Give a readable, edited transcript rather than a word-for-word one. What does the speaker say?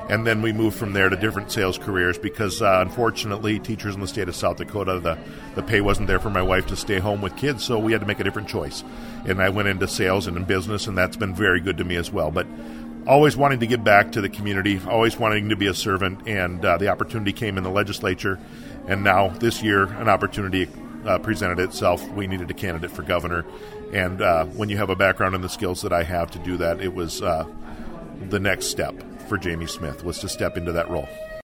And then we moved from there to different sales careers because, unfortunately, teachers in the state of South Dakota, the pay wasn't there for my wife to stay home with kids, so we had to make a different choice. And I went into sales and in business, and that's been very good to me as well. But always wanting to give back to the community, always wanting to be a servant, and the opportunity came in the legislature. And now, this year, an opportunity presented itself. We needed a candidate for governor. And when you have a background in the skills that I have to do that, it was the next step for Jamie Smith, was to step into that role.